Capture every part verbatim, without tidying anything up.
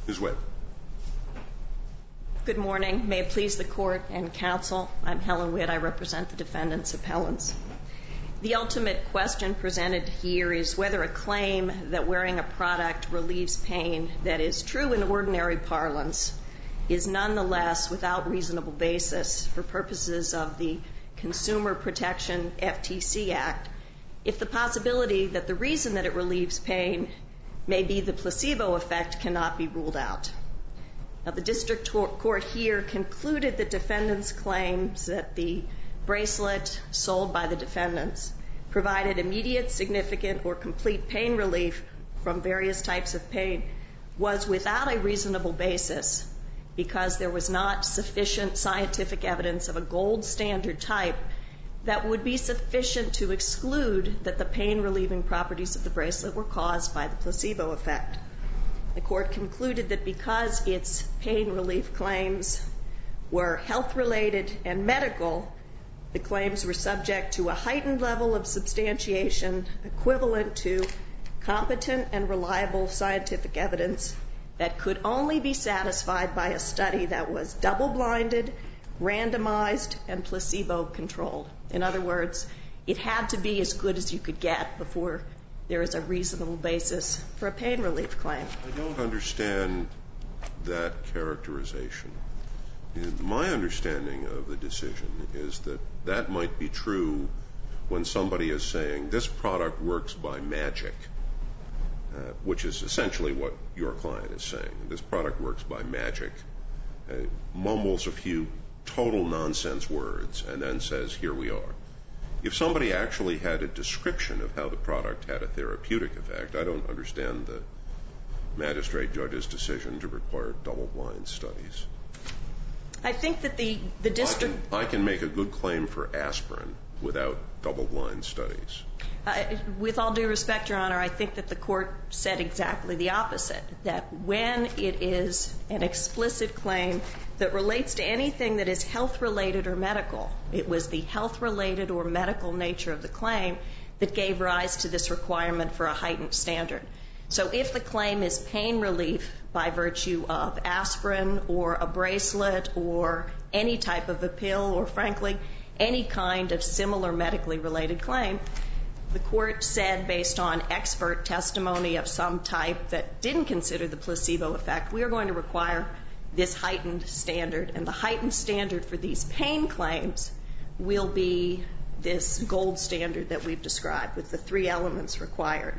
Miz Webb. Good morning. May it please the Court and Counsel, I'm Helen Witt. I represent the defendants' appellants. The ultimate question presented here is whether a claim that wearing a product relieves pain that is true in ordinary parlance is nonetheless without reasonable basis for purposes of the Consumer Protection F T C Act if the possibility that the reason that it relieves pain may be the placebo effect cannot be ruled out. Now, the district court here concluded that defendants' claims that the bracelet sold by the defendants provided immediate, significant, or complete pain relief from various types of pain was without a reasonable basis because there was not sufficient scientific evidence of a gold standard type that would be sufficient to exclude that the pain-relieving properties of the bracelet were caused by the placebo effect. The court concluded that because its pain relief claims were health-related and medical, the claims were subject to a heightened level of substantiation equivalent to competent and reliable scientific evidence that could only be satisfied by a study that was double-blinded, randomized, and placebo-controlled. In other words, it had to be as good as you could get before there is a reasonable basis for a pain relief claim. I don't understand that characterization. My understanding of the decision is that that might be true when somebody is saying this product works by magic, uh, which is essentially what your client is saying. This product works by magic, uh, mumbles a few total nonsense words, and then says, here we are. If somebody actually had a description of how the product had a therapeutic effect, I don't understand the magistrate judge's decision to require double-blind studies. I think that the, the district... I can, I can make a good claim for aspirin without double-blind studies. Uh, with all due respect, Your Honor, I think that the court said exactly the opposite, that when it is an explicit claim that relates to anything that is health-related or medical, it was the health-related or medical nature of the claim that gave rise to this requirement for a heightened standard. So if the claim is pain relief by virtue of aspirin or a bracelet or any type of a pill or, frankly, any kind of similar medically related claim, the court said, based on expert testimony of some type that didn't consider the placebo effect, we are going to require this heightened standard. And the heightened standard for these pain claims will be this gold standard that we've described with the three elements required.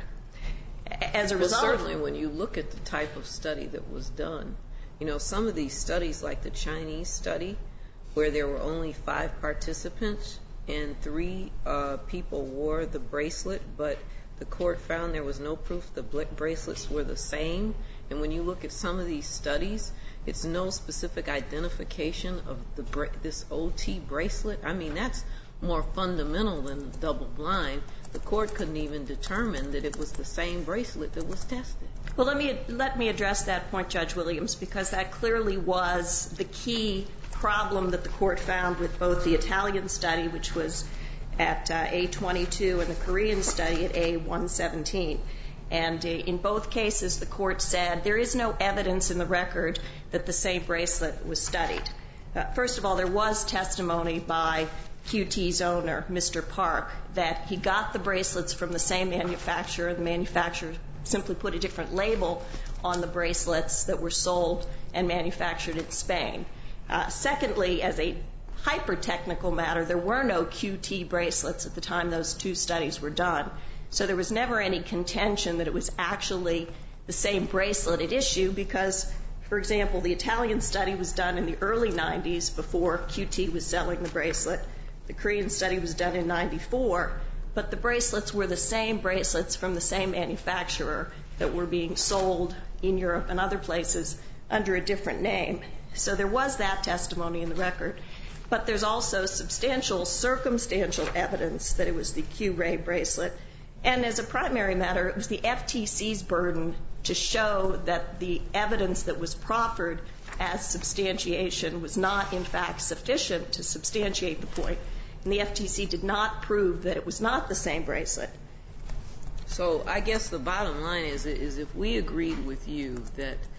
As a result... Well, certainly when you look at the type of study that was done, you know, some of these studies, like the Chinese study, where there were only five participants and three uh, people wore the bracelet, but the court found there was no proof the bracelets were the same. And when you look at some of these studies, it's no specific identification of the bra this O T bracelet. I mean, that's more fundamental than double blind. The court couldn't even determine that it was the same bracelet that was tested. Well, let me let me address that point, Judge Williams, because that clearly was the key problem that the court found with both the Italian study, which was at uh, A twenty-two, and the Korean study at A one seventeen. And uh, in both cases, the court said there is no evidence in the record that the same bracelet was studied. Uh, first of all, there was testimony by Q T's owner, Mister Park, that he got the bracelets from the same manufacturer. The manufacturer simply put a different label on the bracelets that were sold and manufactured in Spain. Uh, secondly, as a hyper-technical matter, there were no Q T bracelets at the time those two studies were done. So there was never any contention that it was actually the same bracelet at issue because, for example, the Italian study was done in the early nineties before Q T was selling the bracelet. The Korean study was done in ninety-four, but the bracelets were the same bracelets from the same manufacturer that were being sold in Europe and other places under a different name. So there was that testimony in the record. But there's also substantial circumstantial evidence that it was the Q-Ray bracelet. And as a primary matter, it was the F T C's burden to show that the evidence that was proffered as substantiation was not, in fact, sufficient to substantiate the point. And the F T C did not prove that it was not the same bracelet. So I guess the bottom line is, is if we agreed with you that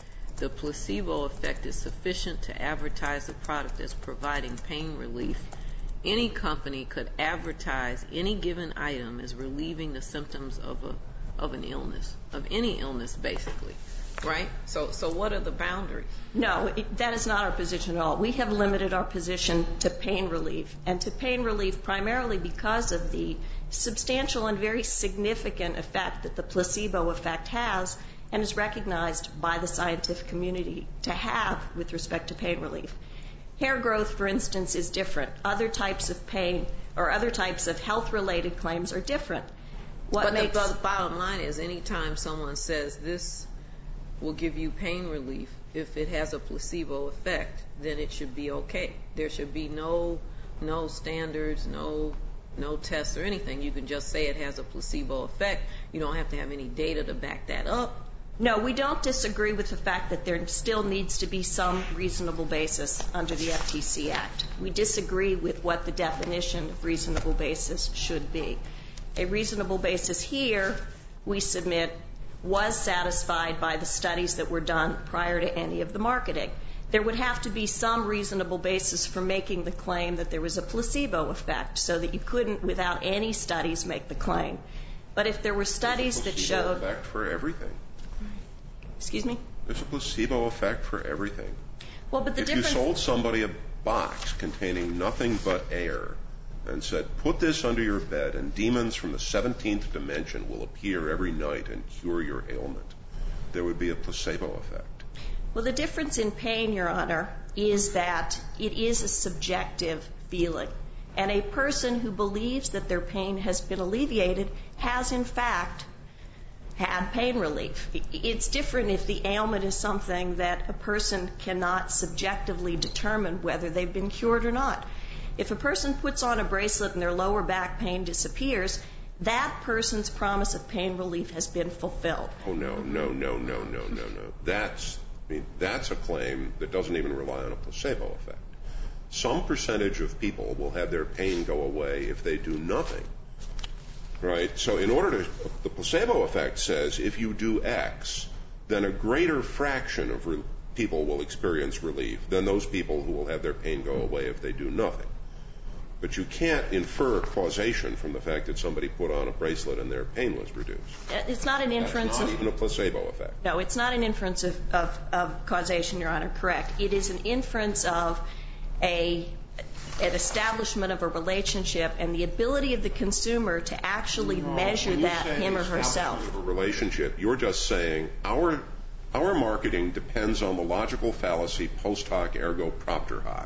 the placebo effect is sufficient to advertise the product as providing pain relief, any company could advertise any given item as relieving the symptoms of a of an illness, of any illness, basically, right? So, so what are the boundaries? No, it, that is not our position at all. We have limited our position to pain relief, and to pain relief primarily because of the substantial and very significant effect that the placebo effect has and is recognized by the scientific community to have with respect to pain relief. Hair growth, for instance, is different. Other types of pain or other types of health-related claims are different. What but makes, the, the bottom line is anytime someone says this will give you pain relief, if it has a placebo effect, then it should be okay. There should be no no standards, no no tests or anything. You can just say it has a placebo effect. You don't have to have any data to back that up. No, we don't disagree with the fact that there still needs to be some reasonable basis under the F T C Act. We disagree with what the definition of reasonable basis should be. A reasonable basis here, we submit, was satisfied by the studies that were done prior to any of the marketing. There would have to be some reasonable basis for making the claim that there was a placebo effect so that you couldn't, without any studies, make the claim. But if there were studies that showed... There's a placebo effect for everything. Excuse me? There's a placebo effect for everything. Well, but the if difference... you sold somebody a box containing nothing but air and said, put this under your bed and demons from the seventeenth dimension will appear every night and cure your ailment, there would be a placebo effect. Well, the difference in pain, Your Honor, is that it is a subjective feeling. And a person who believes that their pain has been alleviated has, in fact, had pain relief. It's different if the ailment is something that a person cannot subjectively determine whether they've been cured or not. If a person puts on a bracelet and their lower back pain disappears, that person's promise of pain relief has been fulfilled. Oh, no, no, no, no, no, no, no. That's, I mean, that's a claim that doesn't even rely on a placebo effect. Some percentage of people will have their pain go away if they do nothing, right? So in order to, the placebo effect says if you do X, then a greater fraction of re- people will experience relief than those people who will have their pain go away if they do nothing. But you can't infer causation from the fact that somebody put on a bracelet and their pain was reduced. It's not an inference That's not of... even a placebo effect. No, it's not an inference of, of, of causation, Your Honor, correct. It is an inference of a, an establishment of a relationship and the ability of the consumer to actually No, measure that, him or herself. Of a relationship, you're just saying our, our marketing depends on the logical fallacy post hoc ergo propter hoc.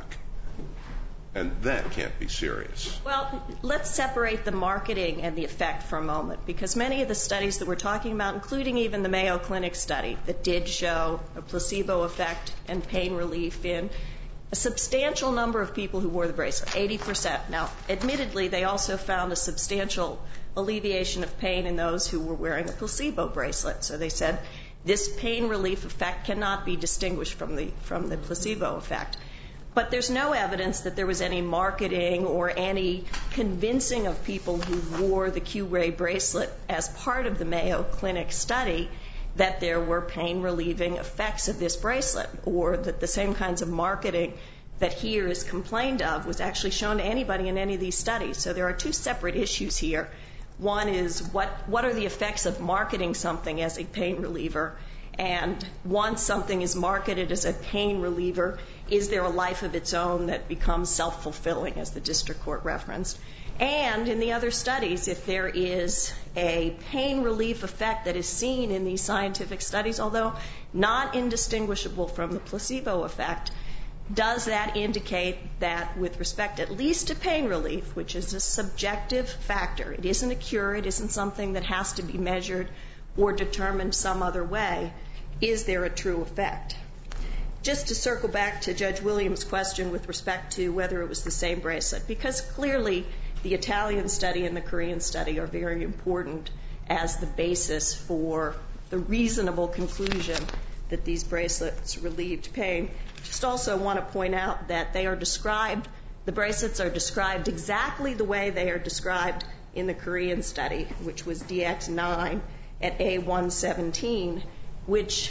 And that can't be serious. Well, let's separate the marketing and the effect for a moment, because many of the studies that we're talking about, including even the Mayo Clinic study that did show a placebo effect and pain relief in a substantial number of people who wore the bracelet, eighty percent. Now, admittedly, they also found a substantial alleviation of pain in those who were wearing a placebo bracelet. So they said this pain relief effect cannot be distinguished from the, from the placebo effect. But there's no evidence that there was any marketing or any convincing of people who wore the Q-ray bracelet as part of the Mayo Clinic study that there were pain-relieving effects of this bracelet, or that the same kinds of marketing that here is complained of was actually shown to anybody in any of these studies. So there are two separate issues here. One is what, what are the effects of marketing something as a pain reliever? And once something is marketed as a pain reliever, is there a life of its own that becomes self-fulfilling, as the district court referenced? And in the other studies, if there is a pain relief effect that is seen in these scientific studies, although not indistinguishable from the placebo effect, does that indicate that with respect at least to pain relief, which is a subjective factor, it isn't a cure, it isn't something that has to be measured or determined some other way, is there a true effect? Just to circle back to Judge Williams' question with respect to whether it was the same bracelet, because clearly the Italian study and the Korean study are very important as the basis for the reasonable conclusion that these bracelets relieved pain. Just also want to point out that they are described, the bracelets are described exactly the way they are described in the Korean study, which was D X nine at A one seventeen, which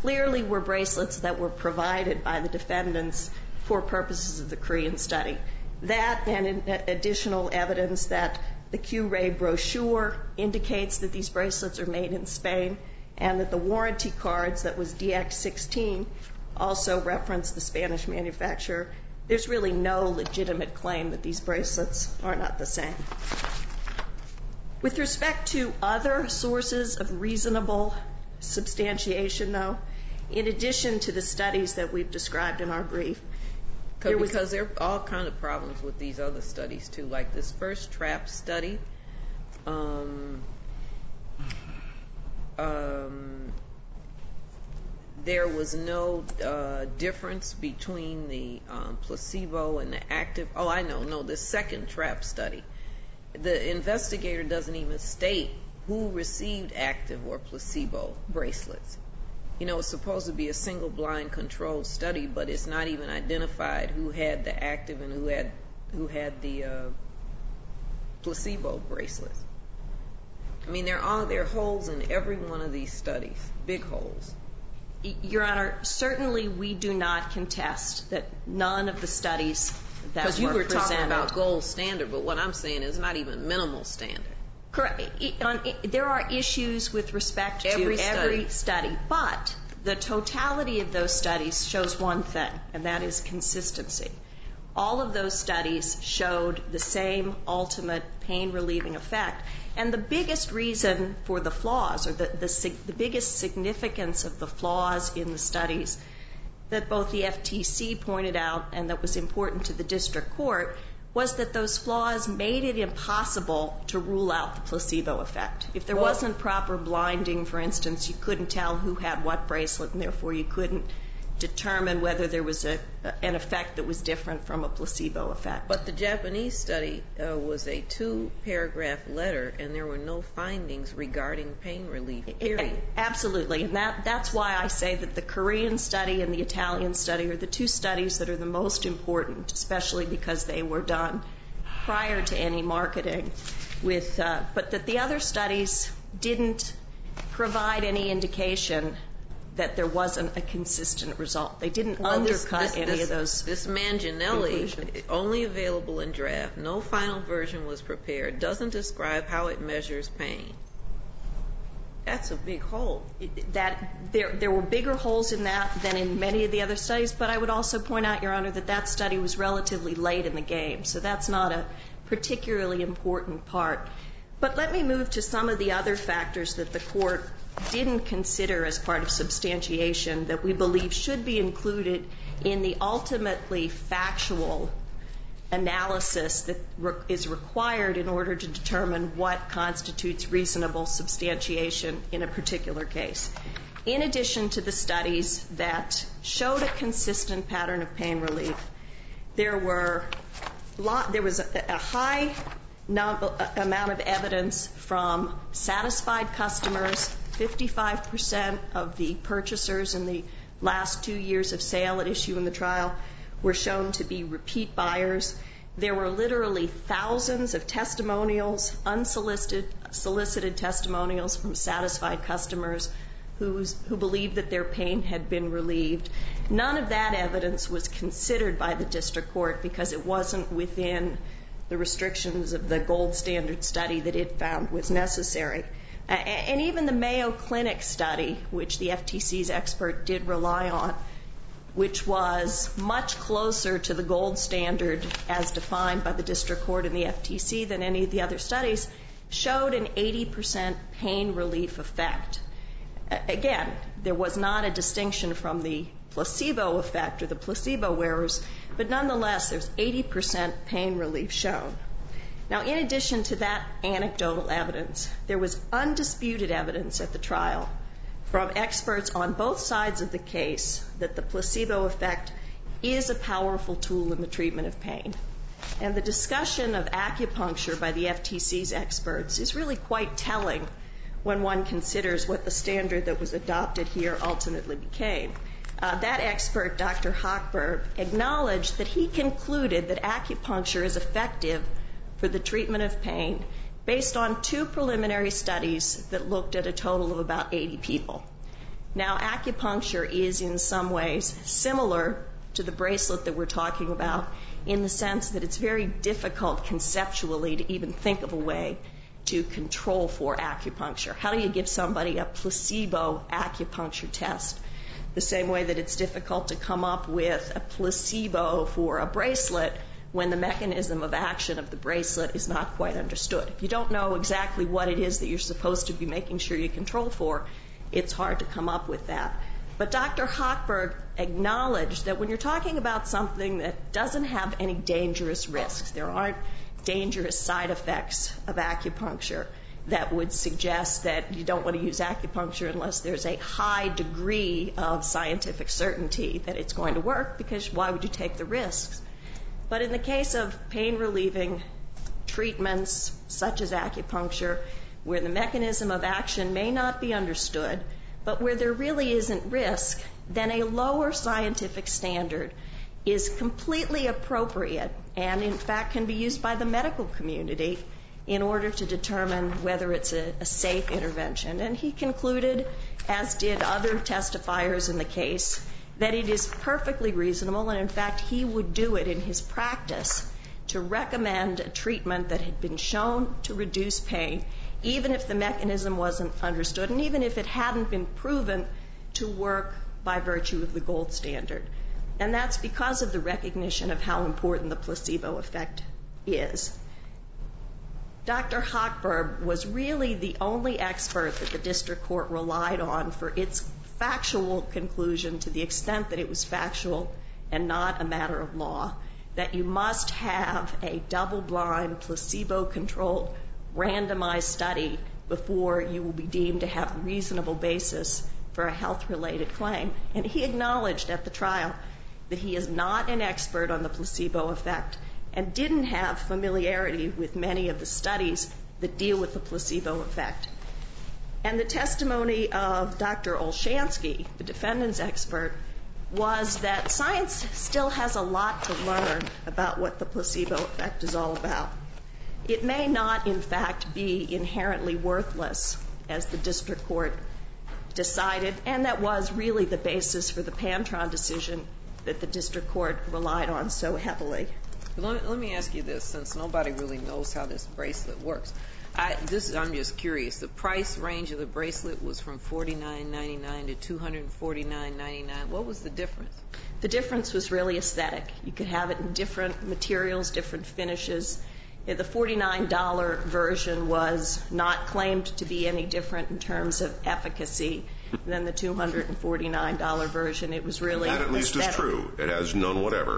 clearly were bracelets that were provided by the defendants for purposes of the Korean study. That and additional evidence that the Q-ray brochure indicates that these bracelets are made in Spain, and that the warranty cards that was D X sixteen also reference the Spanish manufacturer. There's really no legitimate claim that these bracelets are not the same. With respect to other sources of reasonable substantiation, though, in addition to the studies that we've described in our brief, there was because there are all kind of problems with these other studies too, like this first TRAP study. Um, um, there was no uh, difference between the um, placebo and the active. Oh, I know. No, the second TRAP study. The investigator doesn't even state who received active or placebo bracelets. You know, it's supposed to be a single blind controlled study, but it's not even identified who had the active and who had who had the uh, placebo bracelets. I mean, there are there are holes in every one of these studies, big holes. Your Honor, certainly we do not contest that none of the studies that were presented. Because you were talking about gold standard, but what I'm saying is not even minimal standard. Correct. There are issues with respect to every study. every study, but the totality of those studies shows one thing, and that is consistency. All of those studies showed the same ultimate pain-relieving effect. And the biggest reason for the flaws, or the, the, the biggest significance of the flaws in the studies that both the F T C pointed out and that was important to the district court, was that those flaws made it impossible to rule out the placebo effect. If there well, wasn't proper blinding, for instance, you couldn't tell who had what bracelet, and therefore you couldn't determine whether there was a, an effect that was different from a placebo effect. But the Japanese study uh, was a two-paragraph letter, and there were no findings regarding pain relief, period. Absolutely, and that, that's why I say that the Korean study and the Italian study are the two studies that are the most important, especially because they were done prior to any marketing. With, uh, but that the other studies didn't provide any indication that there wasn't a consistent result. They didn't well, undercut this, this, any this, of those. This Manginelli, only available in draft, no final version was prepared, doesn't describe how it measures pain. That's a big hole. That there, there were bigger holes in that than in many of the other studies, but I would also point out, Your Honor, that that study was relatively late in the game, so that's not a particularly important part. But let me move to some of the other factors that the court didn't consider as part of substantiation that we believe should be included in the ultimately factual analysis that re- is required in order to determine what constitutes reasonable substantiation in a particular case. In addition to the studies that showed a consistent pattern of pain relief, there were lot, there was a, a high number, amount of evidence from satisfied customers. fifty-five percent of the purchasers in the last two years of sale at issue in the trial were shown to be repeat buyers. There were literally thousands of testimonials, unsolicited solicited testimonials from satisfied customers who's, who believed that their pain had been relieved. None of that evidence was considered by the district court because it wasn't within the restrictions of the gold standard study that it found was necessary. Uh, and even the Mayo Clinic study, which the F T C's expert did rely on, which was much closer to the gold standard as defined by the district court and the F T C than any of the other studies, showed an eighty percent pain relief effect. Uh, again, there was not a distinction from the placebo effect or the placebo wearers, but nonetheless, there's eighty percent pain relief shown. Now, in addition to that anecdotal evidence, there was undisputed evidence at the trial from experts on both sides of the case that the placebo effect is a powerful tool in the treatment of pain. And the discussion of acupuncture by the F T C's experts is really quite telling when one considers what the standard that was adopted here ultimately became. Uh, that expert, Doctor Hochberg, acknowledged that he concluded that acupuncture is effective for the treatment of pain based on two preliminary studies that looked at a total of about eighty people. Now, acupuncture is in some ways similar to the bracelet that we're talking about in the sense that it's very difficult conceptually to even think of a way to control for acupuncture. How do you give somebody a placebo acupuncture test? The same way that it's difficult to come up with a placebo for a bracelet when the mechanism of action of the bracelet is not quite understood. If you don't know exactly what it is that you're supposed to be making sure you control for, it's hard to come up with that. But Doctor Hochberg acknowledged that when you're talking about something that doesn't have any dangerous risks, there aren't dangerous side effects of acupuncture that would suggest that you don't want to use acupuncture unless there's a high degree of scientific certainty that it's going to work, because why would you take the risks? But in the case of pain-relieving treatments such as acupuncture, where the mechanism of action may not be understood, but where there really isn't risk, then a lower scientific standard is completely appropriate and, in fact, can be used by the medical community in order to determine whether it's a, a safe intervention. And he concluded, as did other testifiers in the case, that it is perfectly reasonable, and in fact he would do it in his practice, to recommend a treatment that had been shown to reduce pain, even if the mechanism wasn't understood, and even if it hadn't been proven to work by virtue of the gold standard. And that's because of the recognition of how important the placebo effect is. Doctor Hochberg was really the only expert that the district court relied on for its factual conclusion, to the extent that it was factual and not a matter of law, that you must have a double-blind, placebo-controlled, randomized study before you will be deemed to have a reasonable basis for a health-related claim. And he acknowledged at the trial that he is not an expert on the placebo effect and didn't have familiarity with many of the studies that deal with the placebo effect. And the testimony of Doctor Olshansky, the defendant's expert, was that science still has a lot to learn about what the placebo effect is all about. It may not, in fact, be inherently worthless, as the district court decided, and that was really the basis for the Pantron decision that the district court relied on so heavily. Let, let me ask you this, since nobody really knows how this bracelet works. I, this, I'm just curious. The price range of the bracelet was from forty-nine ninety-nine to two hundred forty-nine ninety-nine. What was the difference? The difference was really aesthetic. You could have it in different materials, different finishes. The forty-nine dollar version was not claimed to be any different in terms of efficacy than the two hundred forty-nine dollar version. It was really that at least aesthetic. Is true. It has none whatever.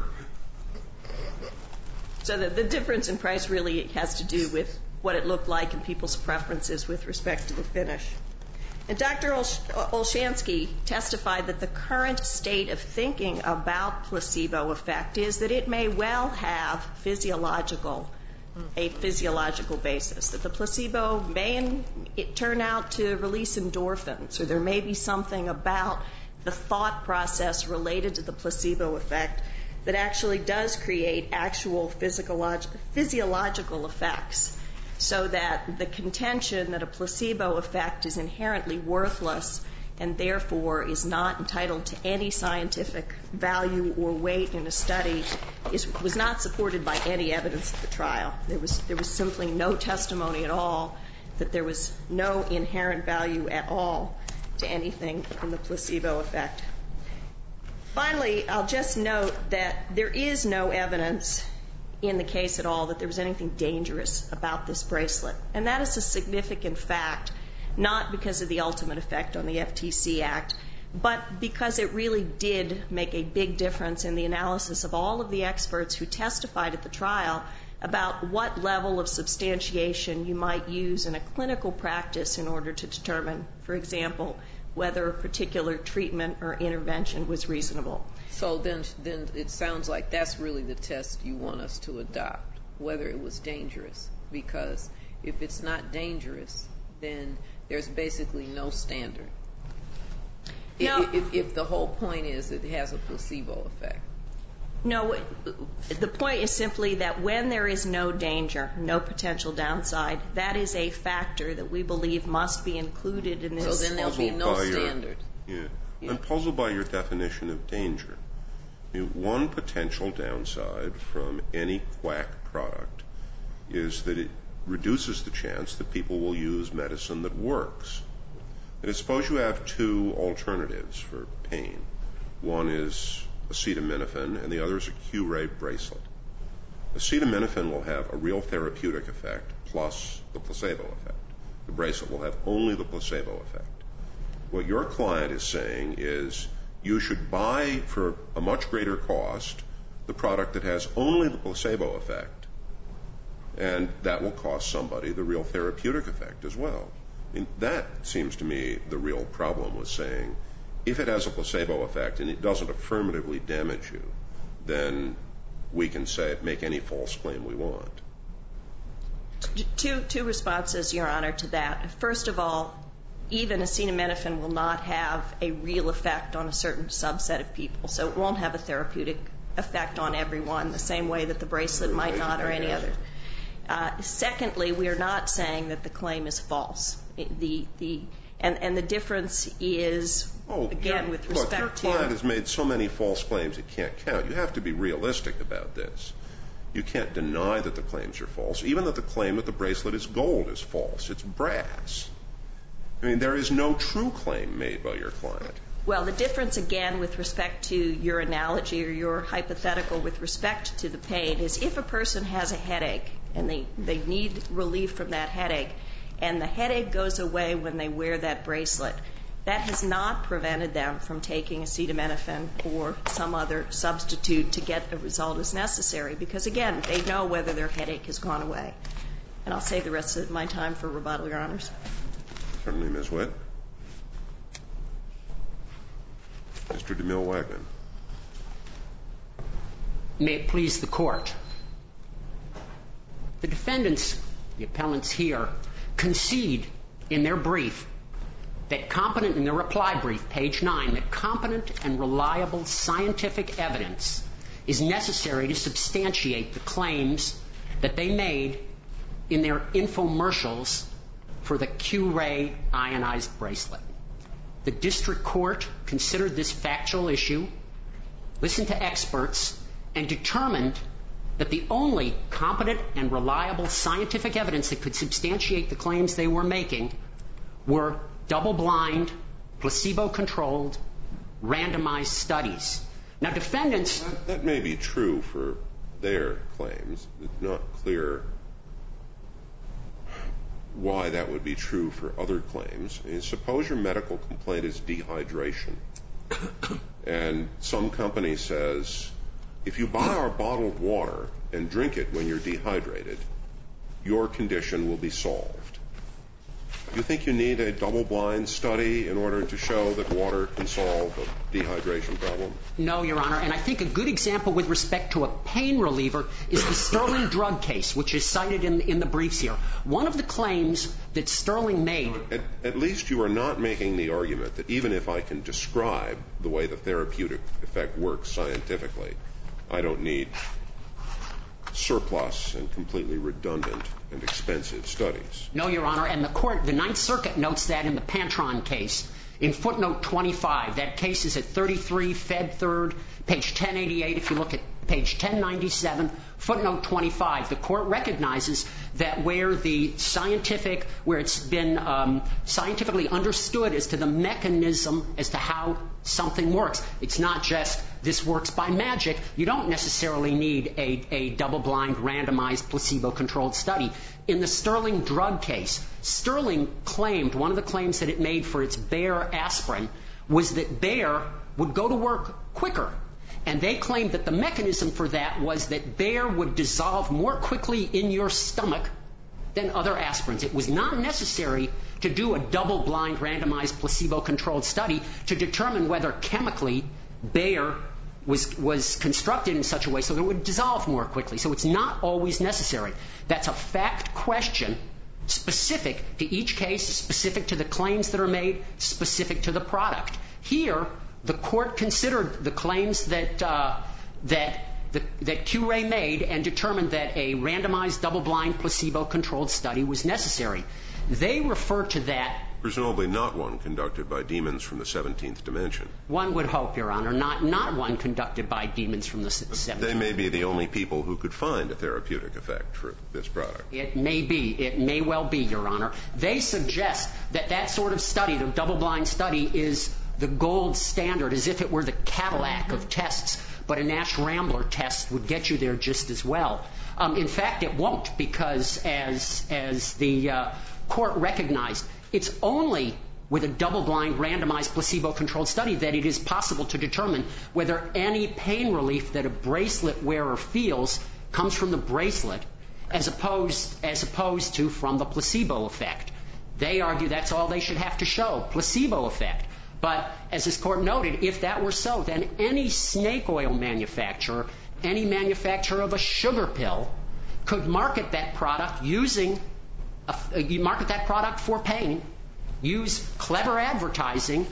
So the, the difference in price really has to do with what it looked like and people's preferences with respect to the finish. And Doctor Olshansky testified that the current state of thinking about placebo effect is that it may well have physiological, a physiological basis, that the placebo may it turn out to release endorphins, or there may be something about the thought process related to the placebo effect that actually does create actual physiological effects, so that the contention that a placebo effect is inherently worthless and therefore is not entitled to any scientific value or weight in a study is, was not supported by any evidence at the trial. There was, there was simply no testimony at all that there was no inherent value at all to anything in the placebo effect. Finally, I'll just note that there is no evidence in the case at all that there was anything dangerous about this bracelet. And that is a significant fact, not because of the ultimate effect on the F T C Act, but because it really did make a big difference in the analysis of all of the experts who testified at the trial about what level of substantiation you might use in a clinical practice in order to determine, for example, whether a particular treatment or intervention was reasonable. So then, then it sounds like that's really the test you want us to adopt, whether it was dangerous. Because if it's not dangerous, then there's basically no standard. No. If, if, if the whole point is that it has a placebo effect. No, the point is simply that when there is no danger, no potential downside, that is a factor that we believe must be included in this. So then there'll be no standard. Yeah. Yeah. I'm puzzled by your definition of danger. I mean, one potential downside from any quack product is that it reduces the chance that people will use medicine that works. And suppose you have two alternatives for pain. One is acetaminophen, and the other is a Q-ray bracelet. Acetaminophen will have a real therapeutic effect plus the placebo effect. The bracelet will have only the placebo effect. What your client is saying is you should buy for a much greater cost the product that has only the placebo effect, and that will cost somebody the real therapeutic effect as well. I mean, that seems to me the real problem with saying if it has a placebo effect and it doesn't affirmatively damage you, then we can say make any false claim we want. Two, two responses, Your Honor, to that. First of all, even acetaminophen will not have a real effect on a certain subset of people, so it won't have a therapeutic effect on everyone the same way that the bracelet might not or any other. Uh, secondly, we are not saying that the claim is false. The, the, and, and the difference is, oh, again, with respect to... Look, your client has made so many false claims it can't count. You have to be realistic about this. You can't deny that the claims are false, even that the claim that the bracelet is gold is false. It's brass. I mean, there is no true claim made by your client. Well, the difference, again, with respect to your analogy or your hypothetical with respect to the pain is if a person has a headache and they, they need relief from that headache, and the headache goes away when they wear that bracelet, that has not prevented them from taking acetaminophen or some other substitute to get a result as necessary because, again, they know whether their headache has gone away. And I'll save the rest of my time for rebuttal, Your Honors. Certainly, Miz Witt. Mister DeMille-Wagner. May it please the Court. The defendants, the appellants here, concede in their brief that competent, in their reply brief, page nine, that competent and reliable scientific evidence is necessary to substantiate the claims that they made in their infomercials for the Q-ray ionized bracelet. The district court considered this factual issue, listened to experts, and determined that the only competent and reliable scientific evidence that could substantiate the claims they were making were double-blind, placebo-controlled, randomized studies. Now, defendants... That, that may be true for their claims. It's not clear why that would be true for other claims. I mean, suppose your medical complaint is dehydration, and some company says, if you buy our bottled water and drink it when you're dehydrated, your condition will be solved. Do you think you need a double-blind study in order to show that water can solve a dehydration problem? No, Your Honor, and I think a good example with respect to a pain reliever is the Sterling drug case, which is cited in, in the briefs here. One of the claims that Sterling made... At, at least you are not making the argument that even if I can describe the way the therapeutic effect works scientifically, I don't need surplus and completely redundant and expensive studies. No, Your Honor, and the court, the Ninth Circuit notes that in the Pantron case in footnote twenty-five. That case is at thirty-three Fed third, page ten eighty-eight. If you look at page ten ninety-seven, footnote twenty-five, the court recognizes that where the scientific, where it's been um, scientifically understood as to the mechanism as to how something works, it's not just this works by magic. You don't necessarily need a, a double-blind, randomized, placebo-controlled study. In the Sterling drug case, Sterling claimed, one of the claims that it made for its Bayer aspirin was that Bayer would go to work quicker. And they claimed that the mechanism for that was that Bayer would dissolve more quickly in your stomach than other aspirins. It was not necessary to do a double-blind, randomized, placebo-controlled study to determine whether chemically Bayer was, was constructed in such a way so that it would dissolve more quickly. So it's not always necessary. That's a fact question specific to each case, specific to the claims that are made, specific to the product. Here, the court considered the claims that uh, that the, that Q-ray made and determined that a randomized, double-blind, placebo-controlled study was necessary. They refer to that Presumably not one conducted by demons from the seventeenth dimension. One would hope, Your Honor, not, not one conducted by demons from the seventeenth. They may be the only people who could find a therapeutic effect for this product. It may be. It may well be, Your Honor. They suggest that that sort of study, the double-blind study, is the gold standard, as if it were the Cadillac of tests, but a Nash Rambler test would get you there just as well. Um, in fact, it won't, because as, as the uh, court recognized, it's only with a double-blind, randomized, placebo-controlled study that it is possible to determine whether any pain relief that a bracelet wearer feels comes from the bracelet as opposed, as opposed to from the placebo effect. They argue that's all they should have to show, placebo effect. But as this court noted, if that were so, then any snake oil manufacturer, any manufacturer of a sugar pill, could market that product using a, you market that product for pain, use clever advertising,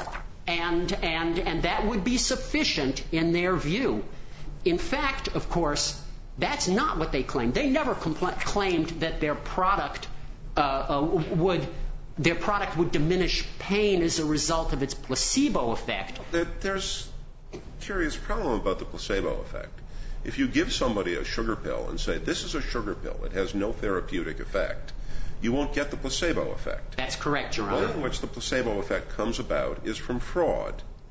and and and that would be sufficient in their view. In fact, of course, that's not what they claimed. They never compl- claimed that their product uh, uh, would their product would diminish pain as a result of its placebo effect. There's a curious problem about the placebo effect. If you give somebody a sugar pill and say, this is a sugar pill, it has no therapeutic effect, you won't get the placebo effect. That's correct, Your Honor. The way in which the placebo effect comes about is from fraud.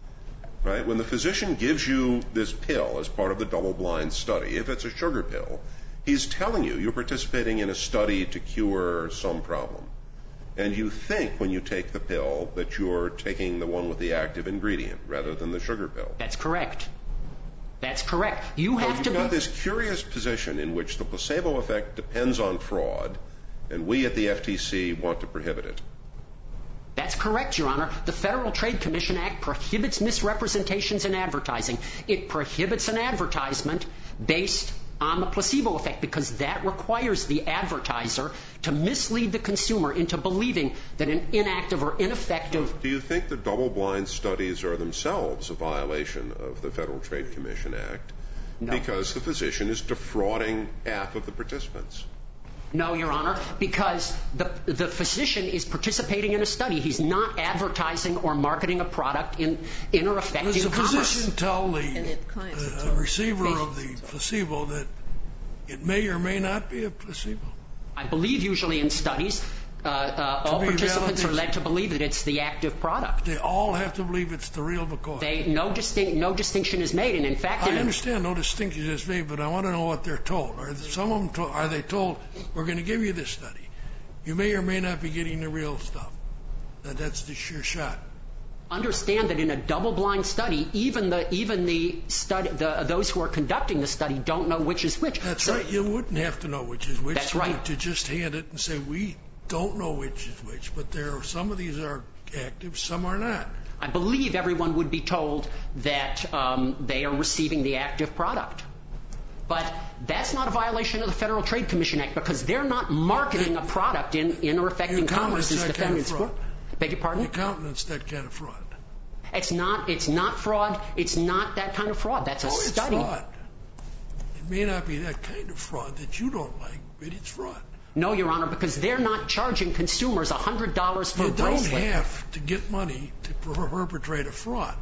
Right? When the physician gives you this pill as part of the double-blind study, if it's a sugar pill, he's telling you you're participating in a study to cure some problem. And you think when you take the pill that you're taking the one with the active ingredient rather than the sugar pill. That's correct. That's correct. You have so to you've got be... this curious position in which the placebo effect depends on fraud, and we at the F T C want to prohibit it. That's correct, Your Honor. The Federal Trade Commission Act prohibits misrepresentations in advertising. It prohibits an advertisement based on the placebo effect because that requires the advertiser to mislead the consumer into believing that an inactive or ineffective... Do you think the double-blind studies are themselves a violation of the Federal Trade Commission Act? No. Because the physician is defrauding half of the participants. No, Your Honor, because the the physician is participating in a study. He's not advertising or marketing a product in, in or affecting commerce. Does the commerce. physician tell the uh, receiver of the placebo that it may or may not be a placebo? I believe usually in studies, uh, uh, all participants are led to believe that it's the active product. They all have to believe it's the real McCoy. They, no, distinct, no distinction is made, and in fact... I in understand no distinction is made, but I want to know what they're told. Are some of them told, are they told, we're going to give you this study. You may or may not be getting the real stuff. That, that's the sure shot. Understand that in a double-blind study, even the even the study, the, those who are conducting the study don't know which is which. That's so, right. You wouldn't have to know which is which. That's right. To just hand it and say, we don't know which is which, but there are some of these are active, some are not. I believe everyone would be told that um, they are receiving the active product. But that's not a violation of the Federal Trade Commission Act because they're not marketing a product in, in or affecting commerce as defendants for. Beg your pardon? You countenance that kind of fraud. It's not. It's not fraud. It's not that kind of fraud. That's a oh, study. It's fraud. It may not be that kind of fraud that you don't like, but it's fraud. No, Your Honor, because they're not charging consumers one hundred dollars for you a bracelet. You don't have to get money to perpetrate a fraud.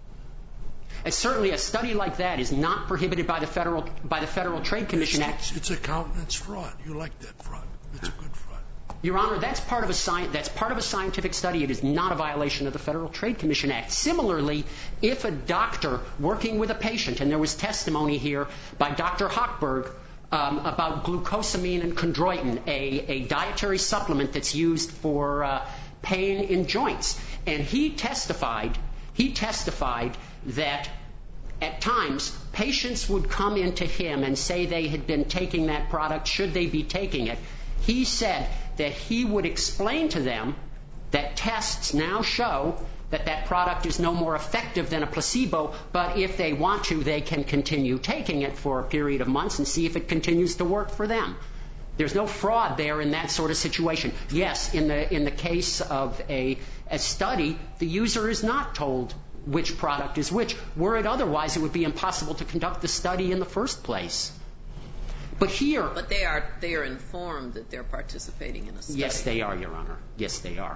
And certainly a study like that is not prohibited by the Federal by the Federal Trade Commission it's, Act. It's, it's a countenance fraud. You like that fraud. It's a good fraud. Your Honor, that's part of a sci- that's part of a scientific study. It is not a violation of the Federal Trade Commission Act. Similarly, if a doctor working with a patient, and there was testimony here by Doctor Hochberg um, about glucosamine and chondroitin, a, a dietary supplement that's used for uh, pain in joints, and he testified he testified that at times patients would come into him and say they had been taking that product. Should they be taking it? He said that he would explain to them that tests now show that that product is no more effective than a placebo, but if they want to, they can continue taking it for a period of months and see if it continues to work for them. There's no fraud there in that sort of situation. Yes, in the in the case of a, a study, the user is not told which product is which. Were it otherwise, it would be impossible to conduct the study in the first place. But here... But they are they are informed that they're participating in a study. Yes, they are, Your Honor. Yes, they are.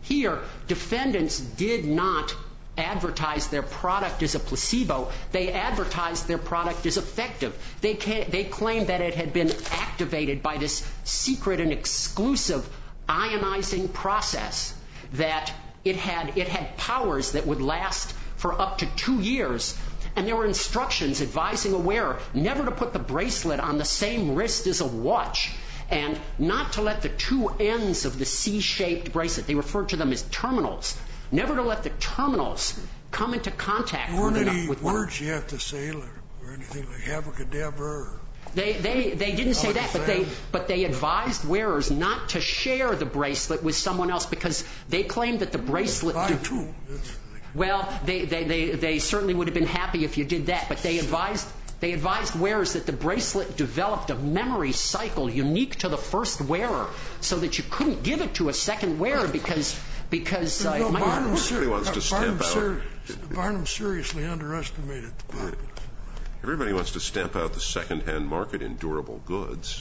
Here, defendants did not advertise their product as a placebo. They advertised their product as effective. They, ca- they claimed that it had been activated by this secret and exclusive ionizing process, that it had, it had powers that would last for up to two years. And there were instructions advising a wearer never to put the bracelet on the same wrist as a watch, and not to let the two ends of the C-shaped bracelet, they referred to them as terminals, never to let the terminals come into contact with one. There weren't any with words one. You have to say, or, or anything like abracadabra? Or they, they, they didn't say that, but they, but they advised wearers not to share the bracelet with someone else, because they claimed that the bracelet... I too. Well, they, they, they, they certainly would have been happy if you did that, but they advised... They advised wearers that the bracelet developed a memory cycle unique to the first wearer, so that you couldn't give it to a second wearer because because uh, no, it might Barnum, not... Everybody wants to Barnum, stamp ser- out. Barnum seriously underestimated the populace. Everybody wants to stamp out the second-hand market in durable goods.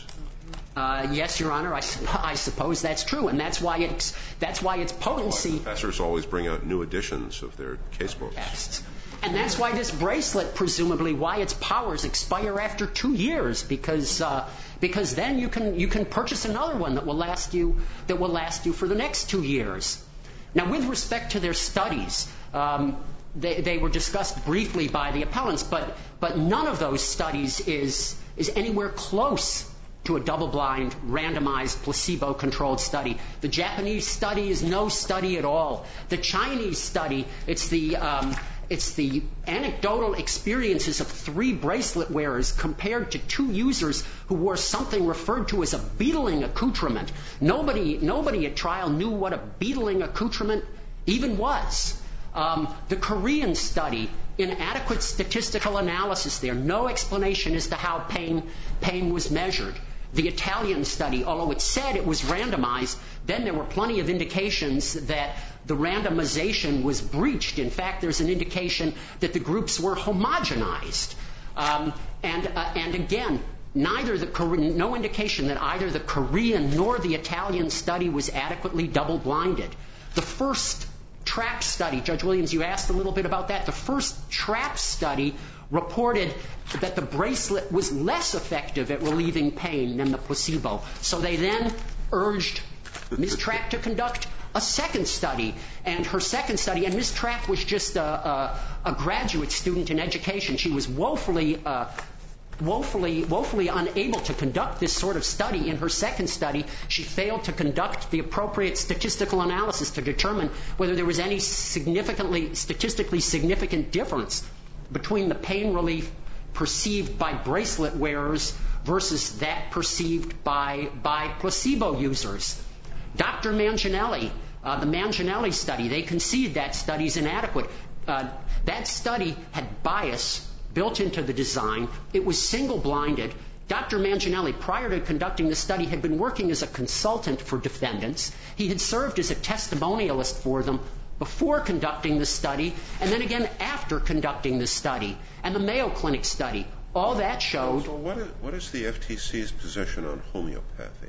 Uh, yes, Your Honor, I, I suppose that's true, and that's why it's that's why its potency. Why professors always bring out new editions of their casebooks. Yes. And that's why this bracelet, presumably, why its powers expire after two years, because uh, because then you can you can purchase another one that will last you that will last you for the next two years. Now, with respect to their studies, um, they, they were discussed briefly by the appellants, but but none of those studies is is anywhere close to a double-blind, randomized, placebo-controlled study. The Japanese study is no study at all. The Chinese study, it's the um, it's the anecdotal experiences of three bracelet wearers compared to two users who wore something referred to as a beetling accoutrement. Nobody, nobody at trial knew what a beetling accoutrement even was. Um, the Korean study, inadequate statistical analysis there, no explanation as to how pain, pain was measured. The Italian study, although it said it was randomized, then there were plenty of indications that the randomization was breached. In fact, there's an indication that the groups were homogenized. Um, and, uh, and again, neither the Korean, no indication that either the Korean nor the Italian study was adequately double-blinded. The first TRAPS study, Judge Williams, you asked a little bit about that. The first TRAPS study reported that the bracelet was less effective at relieving pain than the placebo. So they then urged Miz Trapp to conduct a second study. And her second study, and Miz Trapp was just a, a, a graduate student in education. She was woefully, uh, woefully, woefully unable to conduct this sort of study. In her second study, she failed to conduct the appropriate statistical analysis to determine whether there was any significantly, statistically significant difference between the pain relief perceived by bracelet wearers versus that perceived by, by placebo users. Doctor Manginelli, uh, the Manginelli study, they concede that study is inadequate. Uh, that study had bias built into the design. It was single-blinded. Doctor Manginelli, prior to conducting the study, had been working as a consultant for defendants. He had served as a testimonialist for them before conducting the study, and then again after conducting the study. And the Mayo Clinic study, all that showed... So what is, what is the F T C's position on homeopathy?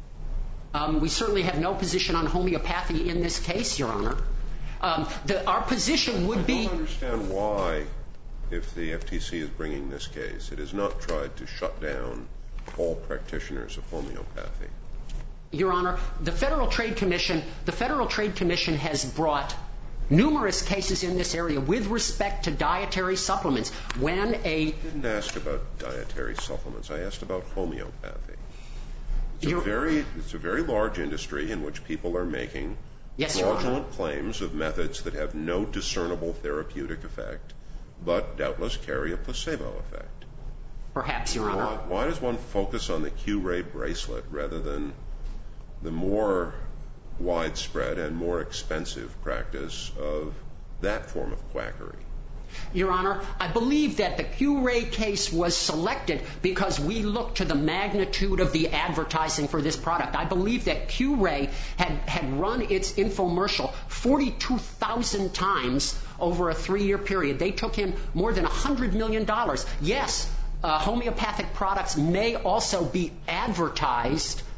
Um, we certainly have no position on homeopathy in this case, Your Honor. Um, the, our position would be... I don't understand why, if the F T C is bringing this case, it has not tried to shut down all practitioners of homeopathy. Your Honor, the Federal Trade Commission, the Federal Trade Commission has brought numerous cases in this area with respect to dietary supplements. When a... I didn't ask about dietary supplements. I asked about homeopathy. It's a very, it's a very large industry in which people are making yes, fraudulent claims of methods that have no discernible therapeutic effect, but doubtless carry a placebo effect. Perhaps, Your Honor. Why, why does one focus on the Q-ray bracelet rather than the more widespread and more expensive practice of that form of quackery? Your Honor, I believe that the Q-ray case was selected because we looked to the magnitude of the advertising for this product. I believe that Q-ray had, had run its infomercial forty-two thousand times over a three-year period. They took in more than one hundred million dollars. Yes, uh, homeopathic products may also be advertised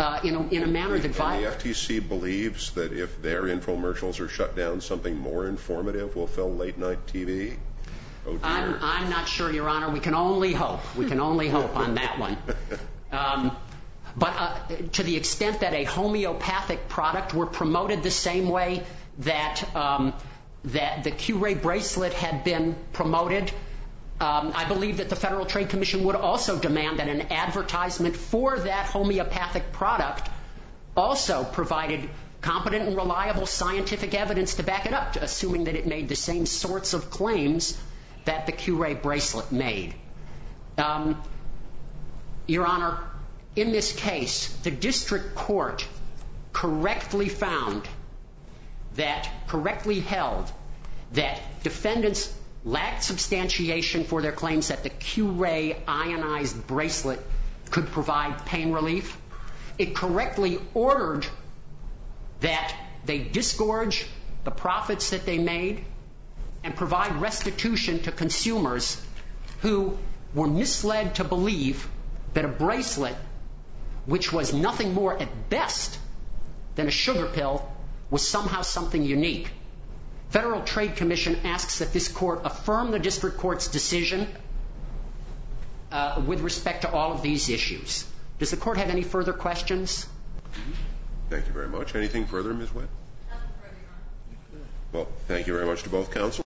uh, in, a, in a manner that And violates. the F T C believes that if their infomercials are shut down, something more informative will fill late-night T V? Oh, dear. I'm, I'm not sure, Your Honor. We can only hope. We can only hope on that one. Um, but uh, to the extent that a homeopathic product were promoted the same way that um, that the Q-ray bracelet had been promoted, um, I believe that the Federal Trade Commission would also demand that an advertisement for that homeopathic product also provided competent and reliable scientific evidence to back it up, assuming that it made the same sorts of claims that the Q-ray bracelet made. Um, Your Honor, in this case, the district court correctly found that, correctly held, that defendants lacked substantiation for their claims that the Q-ray ionized bracelet could provide pain relief. It correctly ordered that they disgorge the profits that they made and provide restitution to consumers who were misled to believe that a bracelet, which was nothing more at best than a sugar pill, was somehow something unique. Federal Trade Commission asks that this court affirm the district court's decision uh, with respect to all of these issues. Does the court have any further questions? Thank you very much. Anything further, Miz Webb? Well, thank you very much to both counsel.